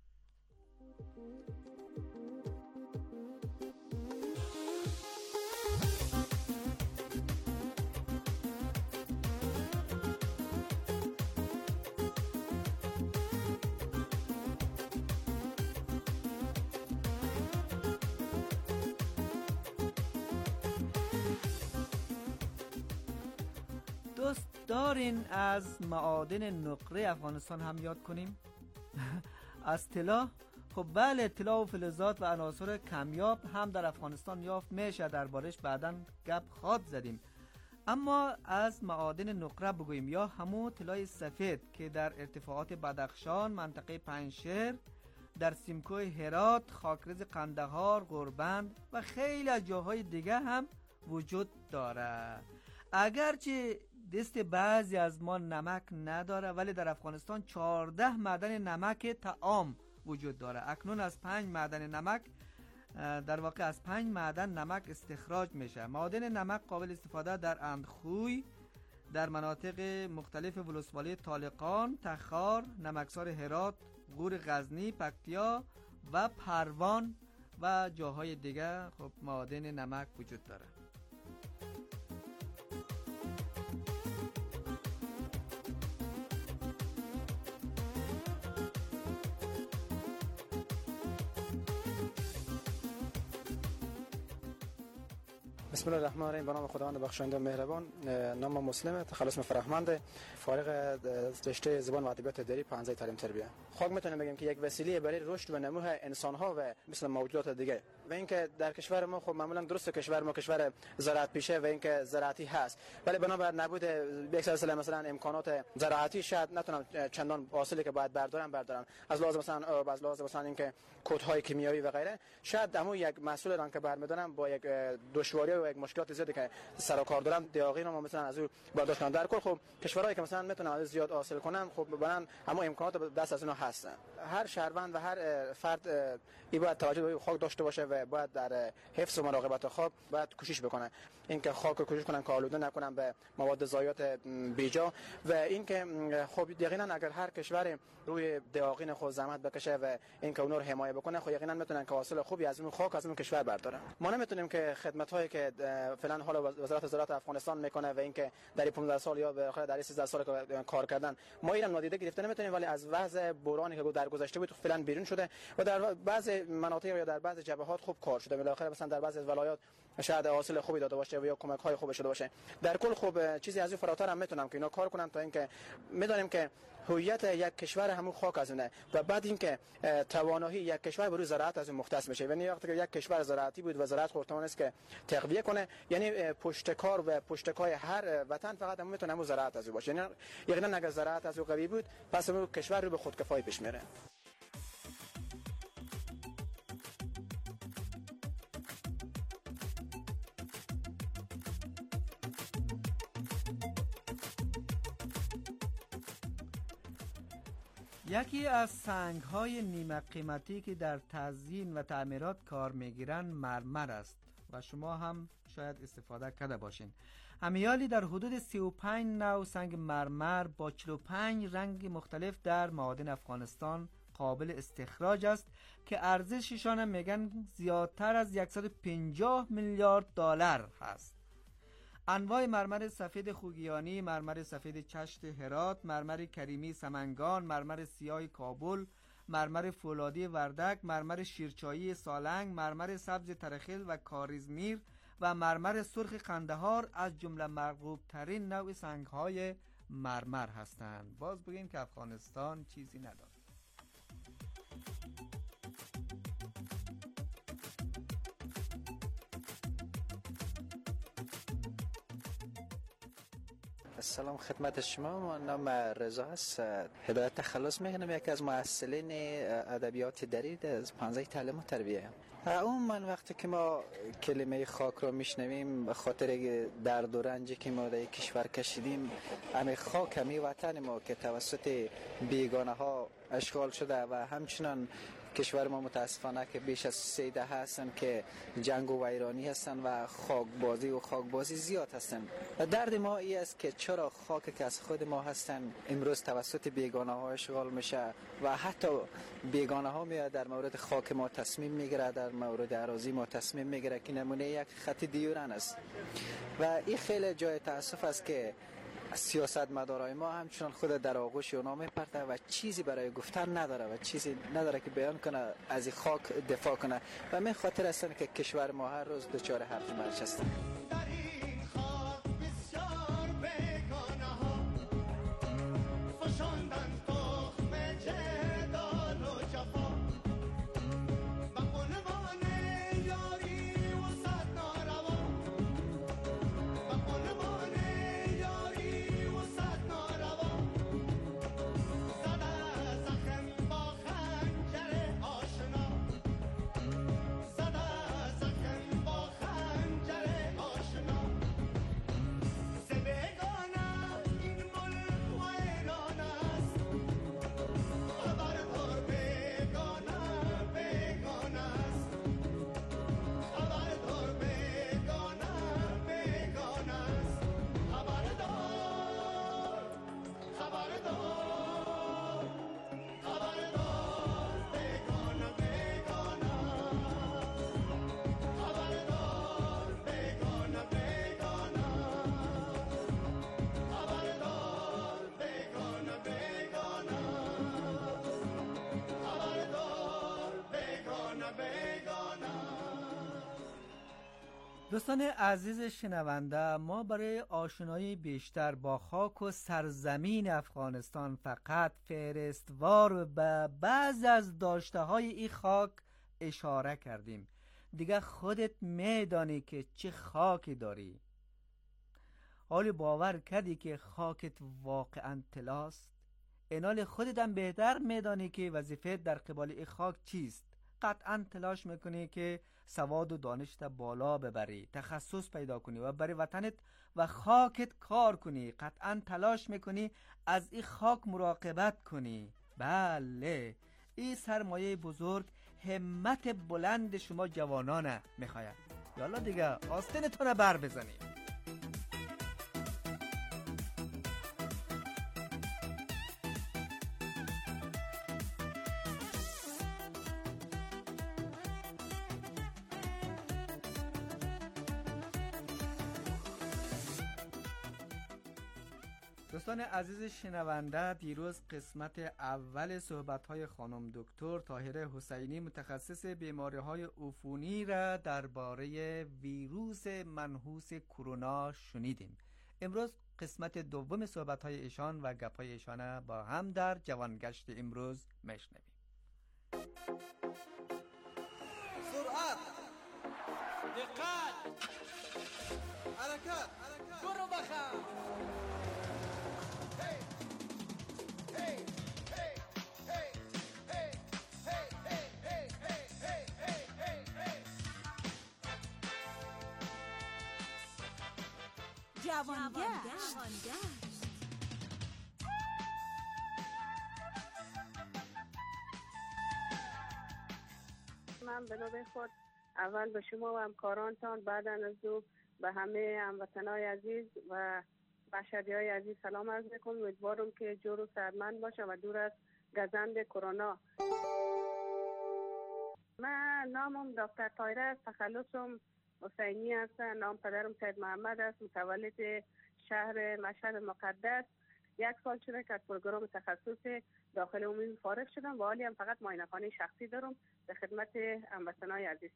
دوست دارین از معادن نقره افغانستان هم یاد کنیم؟ از طلا؟ خب بله، طلا و فلزات و عناصر کمیاب هم در افغانستان یافت میشه، دربارش بعداً گپ خواد زدیم. اما از معادن نقره بگوییم، یا همون طلای سفید که در ارتفاعات بدخشان، منطقه پنشیر، در سیمکوه هرات، خاکرز قندهار، غربند و خیلی از جاهای دیگه هم وجود داره. اگرچه دست بعضی از ما نمک نداره، ولی در افغانستان 14 معدن نمک طعام وجود داره. اکنون از 5 معدن نمک، در واقع از 5 معدن نمک استخراج میشه. معادن نمک قابل استفاده در اندخوی، در مناطق مختلف ولسوالی طالقان، تخار، نمکسار هرات، غور غزنی، پکتیا و پروان و جاهای دیگه خب معادن نمک وجود داره. بسم الله الرحمن الرحیم. به نام خداوند بخشاینده و مهربان. نام مسلم، تخلص فرهمند، فارغ رشته زبان و ادبیات دری، پانزه تعلیم تربیه. خاک میتونیم بگیم که یک وسیله برای رشد و نمو انسان ها و مثل موجودات دیگه. و اینکه در کشور ما خب معمولا درست کشور ما کشور زراعت پیشه و اینکه زراعتی هست، ولی بنابر نبود یک سلسله مثلا امکانات زراعتی شاید نتونم چندان حاصلی که باید بردارن. از لحاظ مثلا اینکه کودهای کیمیایی و غیره، شاید همون یک مسئول ران که برمیدارم با یک دشواری و یک مشکلات زیادی که سر و کار دارم دیاقی رو مثلا از او برداشت کنم. در کل خب کشورهایی که مثلا میتونن از زیاد حاصل کنن، خب برن همون امکانات دست از اونها هستن. هر شهروند و هر فرد باید توجه به خاک داشته باشه و باید در حفظ و مراقبت خاک باید کوشش بکنه. اینکه خاک رو کوشش کنن که آلوده نکنن به مواد ضایعات بیجا، و اینکه خب یقینا اگر هر کشور روی دیاقین خود زحمت بکشه و اینکه اونها رو حمایت بکنه، خب یقینا میتونن که حاصل خوبی از اون خاک از اون کشور بردارن. ما نمیتونیم که خدمت‌هایی که فعلا حالا وزارت زراعت افغانستان میکنه و اینکه در 15 سال یا به در 13 سال کار کردن ما اینم نادیده گرفته نمیتونیم، ولی از وضع بحرانی که در گذشته بود فعلا بیرون شده و در بعضی مناطق یا در بعضی جبهات خوب کار شده. بالاخره مثلا در بعضی از ولایات شاید حاصل خوبی داده باشه و یا کمک‌های خوبی شده باشه. در کل خب چیزی از این فراتر هم میتونم که اینا کار کنن تا اینکه میدونیم که هویت یک کشور همون خاک از اونه و بعد اینکه توانایی یک کشور برای زراعت از اون مختص میشه. یعنی وقتی که یک کشور زراعتی بود و زراعت خودتون است که تقویه کنه، یعنی پشتکار و پشتکای هر وطن فقط هم میتونه همون زراعت از باشه. یعنی یقینا اگر زراعت از قوی بود پس اون کشور رو به خودکفایی پیش میره. یکی از سنگ‌های نیمه قیمتی که در تزیین و تعمیرات کار می‌گیرن مرمر است و شما هم شاید استفاده کرده باشین. امیالی در حدود 35 نوع سنگ مرمر با 45 رنگ مختلف در معادن افغانستان قابل استخراج است که ارزششان میگن زیادتر از 150 میلیارد دلار هست. انواع مرمر سفید خوگیانی، مرمر سفید چشت هرات، مرمر کریمی سمنگان، مرمر سیاه کابل، مرمر فولادی وردک، مرمر شیرچایی سالنگ، مرمر سبز ترخیل و کاریزمیر و مرمر سرخ قندهار از جمله مرغوب ترین نوع سنگ های مرمر هستند. باز بگیم که افغانستان چیزی ندارد. سلام خدمت شما. من نام رضا است. هدایت تخلص میکنم. یکی از مؤسسین ادبیات دری از 15 تعلیم و تربیه. من وقتی که ما کلمه خاک رو میشنویم به خاطر درد و رنجی که ما در کشور کشیدیم، همین خاک همین وطن ما که توسط بیگانه ها اشغال شده و همچنان کشور ما متاسفانه که بیش از 3 دهه هستن که جنگ و ویرانی هستن و خاکبازی زیاد هستن. و درد ما این است که چرا خاک که از خود ما هستن امروز توسط بیگانه ها اشغال میشه و حتی بیگانه ها میاد در مورد خاک ما تصمیم میگیره، در مورد اراضی ما تصمیم میگیره که نمونه یک خط دیورن است. و این خیلی جای تاسف است که سیاستمدارای ما همچنان خود در آغوش اونا میپرده و چیزی برای گفتن نداره و چیزی نداره که بیان کنه از این خاک دفاع کنه و من خاطر هستن که کشور ما هر روز دچار هرج و مرج هست. دوستان عزیز شنونده، ما برای آشنایی بیشتر با خاک و سرزمین افغانستان فقط فهرستوار به بعض از داشته های این خاک اشاره کردیم. دیگه خودت میدانی که چه خاکی داری. حالی باور کردی که خاکت واقعا طلاست؟ اینال خودت هم بهتر میدانی که وظیفه در قبال این خاک چیست. قطعا تلاش میکنی که سواد و دانشت بالا ببری، تخصص پیدا کنی و برای وطنت و خاکت کار کنی. قطعا تلاش میکنی از این خاک مراقبت کنی. بله، این سرمایه بزرگ همت بلند شما جوانانه میخواید. یالا دیگه آستینتون رو بر بزنید. دوستان عزیز شنونده، دیروز قسمت اول صحبت‌های خانم دکتر طاهره حسینی متخصص بیماری‌های عفونی را درباره ویروس منحوس کرونا شنیدیم. امروز قسمت دوم صحبت‌های ایشان و گپ‌های ایشان با هم در جوانگشت امروز میشنویم. سرعت، دقت، حرکت، برو بخم. جوانگشت. هم به نوبه خود اول به شما و همکارانتان، بعد از او به همه هموطنای عزیز و مشهدی‌های عزیز سلام عرض میکنم. امیدوارم که جور و صحتمند باشه و دور از گزند کرونا. من نامم دکتر طاهره است، تخلصم حسینی است. نام پدرم سید محمد است، متولد شهر مشهد مقدس. 1 سال شده که از پروگرام تخصص داخل عمومی فارغ شدم و حالی هم فقط معاینه‌خانه شخصی دارم به خدمت هموطنان عزیز.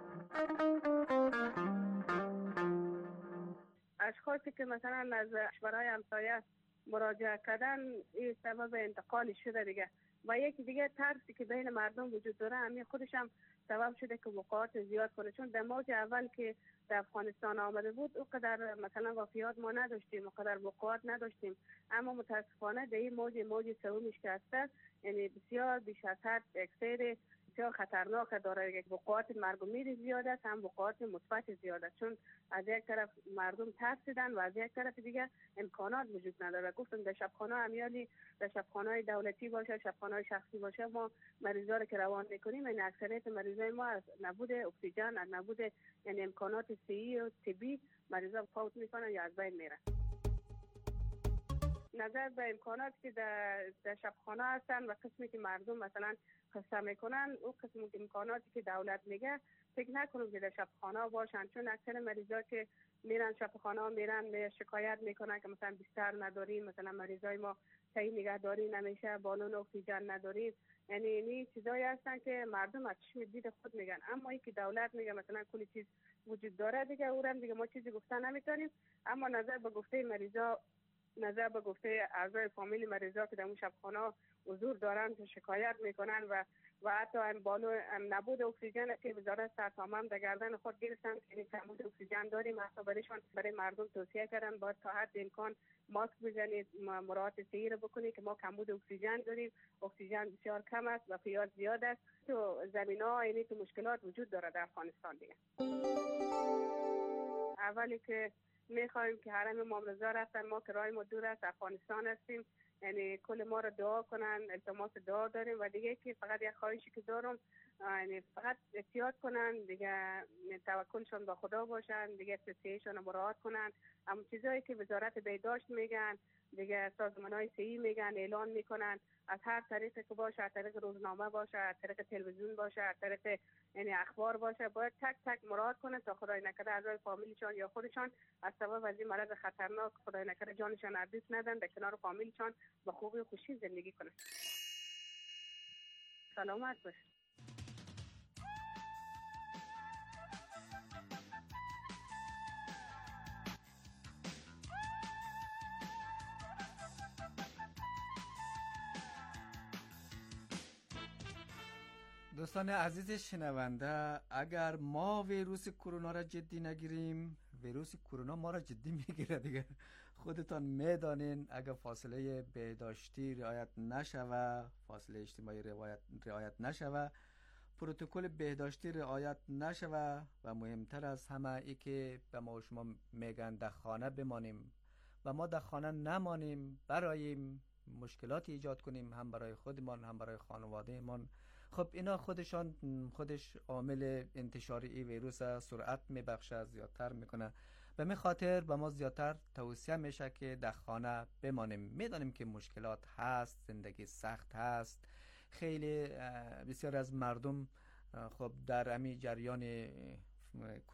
اشخاصی که مثلا از کشورهای همسایه مراجعه کردن این سبب انتقال شده دیگه. و یکی دیگه ترسی که بین مردم وجود داره، همین خودش هم سبب شده که وقایع زیاد کنه. چون در موج اول که در افغانستان آمده بود اونقدر مثلا وفیات ما نداشتیم، اونقدر وقایع نداشتیم، اما متاسفانه در این موج سومش که هست، یعنی بسیار بیش از حد اکثر بسیار خطرناک داره. یک وقایع مرگ و میر زیاد است، هم وقایع مثبت زیاد است. چون از یک طرف مردم ترسیدن و از یک طرف دیگه امکانات وجود نداره. گفتم در شبخانه امیالی، در شبخانه دولتی باشه، شبخانه شخصی باشه، ما مریضا رو که روان میکنیم، این اکثریت مریضای ما از نبود اکسیژن، از نبود یعنی امکانات صحی و طبی مریضا فوت میکنن یا از بین میرن. نظر به امکاناتی که در شبخانه هستن و قسمی که مردم مثلا خسته میکنن، او قسم امکاناتی که دولت میگه فکر نکنم که در شبخانه باشن. چون اکثر مریضا که میرن شبخانه میرن شکایت میکنن که مثلا بستر نداریم، مثلا مریضای ما صحیح نگهداری نمیشه، بالون اکسیژن نداریم. یعنی این چیزایی هستن که مردم از چشم دید خود میگن. اما این که دولت میگه مثلا کلی چیز وجود داره دیگه، اونم دیگه ما چیزی گفتن نمیتونیم. اما نظر به گفته مریضا، نظر به گفته اعضای فامیل مریضا که در اون شبخانه حضور دارن که شکایت میکنن و حتی نبود اکسیژن که وزارت صحت عامه در گردن خود گرفتن که کمبود اکسیژن داریم، حتی برای مردم توصیه کردن باید تا حد امکان ماسک بزنید، مراعات صحی رو بکنید که ما کمبود اکسیژن داریم، اکسیژن بسیار کم است و پیاز زیاد است. تو زمینه‌ها یعنی تو مشکلات وجود داره در افغانستان دیگه. اولی که میخوایم که حرم امام رضا رفتن، ما که راه ما دور است، افغانستان هستیم، یعنی کل ما رو دعا کنن، التماس دعا داریم. و دیگه که فقط یک خواهشی که دارم، یعنی فقط احتیاط کنن دیگه، توکلشون به خدا باشن دیگه، توصیه‌شون رو مراعات کنن. اما چیزایی که وزارت بهداشت میگن دیگه، سازمان‌های صحی میگن، اعلان میکنن، از هر طریقی که باشه، از طریق روزنامه باشه، از طریق تلویزیون باشه، از طریق یعنی اخبار باشه، باید تک تک مراعات کنه تا خدای نکرده اعضای فامیلشان یا خودشان از سبب از این مرض خطرناک خدای نکرده جانشان از دست ندن، در کنار فامیلشان با خوبی و خوشی زندگی کنن. سلامت باش. دوستان عزیز شنونده، اگر ما ویروس کرونا را جدی نگیریم، ویروس کرونا ما را جدی میگیره دیگه. خودتان میدانین اگر فاصله بهداشتی رعایت نشوه، فاصله اجتماعی رعایت نشوه، پروتکل بهداشتی رعایت نشوه و مهمتر از همه ای که به ما و شما میگن در خانه بمانیم و ما در خانه نمانیم، برایم مشکلاتی ایجاد کنیم، هم برای خودمان هم برای خانوادهمان. خب اینا خودش عامل انتشار این ویروس سرعت میبخشه، زیادتر میکنه. به می خاطر به ما زیادتر توصیه میشه که در خانه بمانیم. میدانیم که مشکلات هست، زندگی سخت هست، خیلی بسیار از مردم خب در همین جریان